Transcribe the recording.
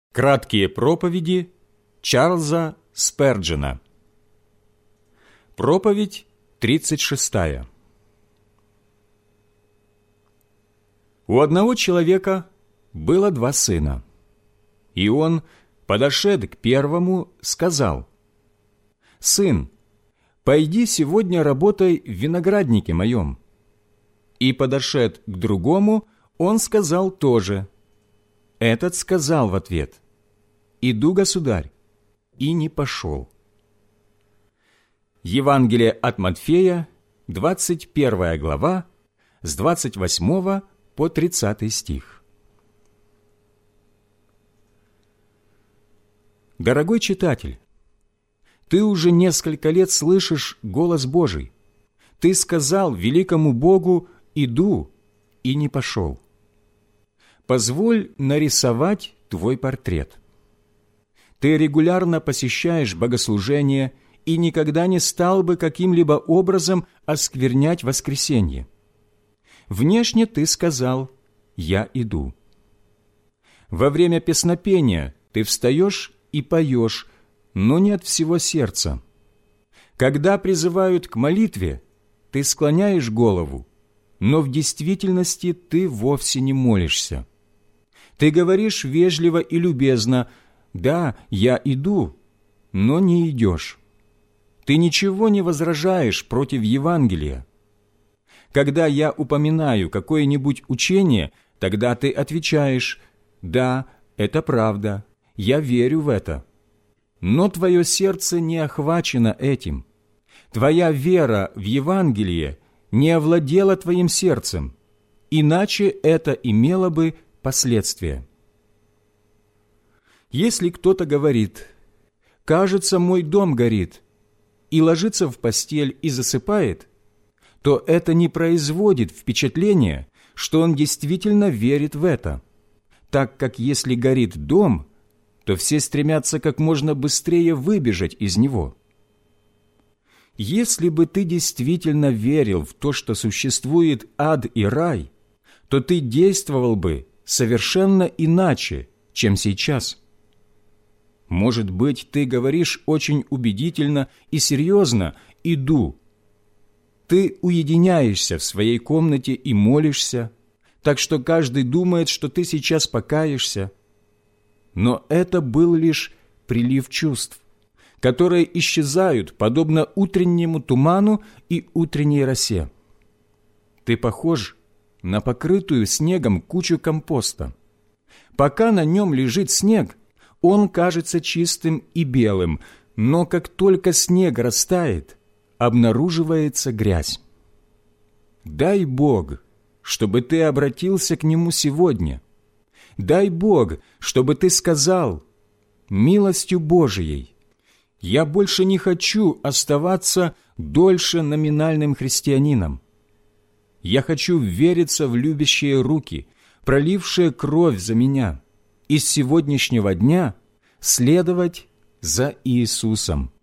Краткие проповеди Чарльза Сперджена. Проповедь 36. У одного человека было 2 сына, и он, подошед к первому, сказал: «Сын, пойди сегодня работай в винограднике моем». И, подошед к другому, он сказал тоже. Этот сказал в ответ: «Иду, государь», и не пошел. Евангелие от Матфея, 21 глава, с 28 по 30 стих. Дорогой читатель, ты уже несколько лет слышишь голос Божий. Ты сказал великому Богу: «Иду», и не пошел. Позволь нарисовать твой портрет. Ты регулярно посещаешь богослужения и никогда не стал бы каким-либо образом осквернять воскресенье. Внешне ты сказал: «Я иду». Во время песнопения ты встаешь и поешь, но не от всего сердца. Когда призывают к молитве, ты склоняешь голову, но в действительности ты вовсе не молишься. Ты говоришь вежливо и любезно: «Да, я иду», но не идешь. Ты ничего не возражаешь против Евангелия. Когда я упоминаю какое-нибудь учение, тогда ты отвечаешь: «Да, это правда, я верю в это». Но твое сердце не охвачено этим. Твоя вера в Евангелие не овладела твоим сердцем, иначе это имело бы последствия. Если кто-то говорит: «Кажется, мой дом горит», и ложится в постель и засыпает, то это не производит впечатления, что он действительно верит в это, так как если горит дом, то все стремятся как можно быстрее выбежать из него. Если бы ты действительно верил в то, что существует ад и рай, то ты действовал бы совершенно иначе, чем сейчас. Может быть, ты говоришь очень убедительно и серьезно: «Иду». Ты уединяешься в своей комнате и молишься, так что каждый думает, что ты сейчас покаешься. Но это был лишь прилив чувств, которые исчезают, подобно утреннему туману и утренней росе. Ты похож на покрытую снегом кучу компоста. Пока на нем лежит снег, он кажется чистым и белым, но как только снег растает, обнаруживается грязь. Дай Бог, чтобы ты обратился к Нему сегодня. Дай Бог, чтобы ты сказал: «Милостью Божией я больше не хочу оставаться дольше номинальным христианином. Я хочу вериться в любящие руки, пролившие кровь за меня, и с сегодняшнего дня следовать за Иисусом».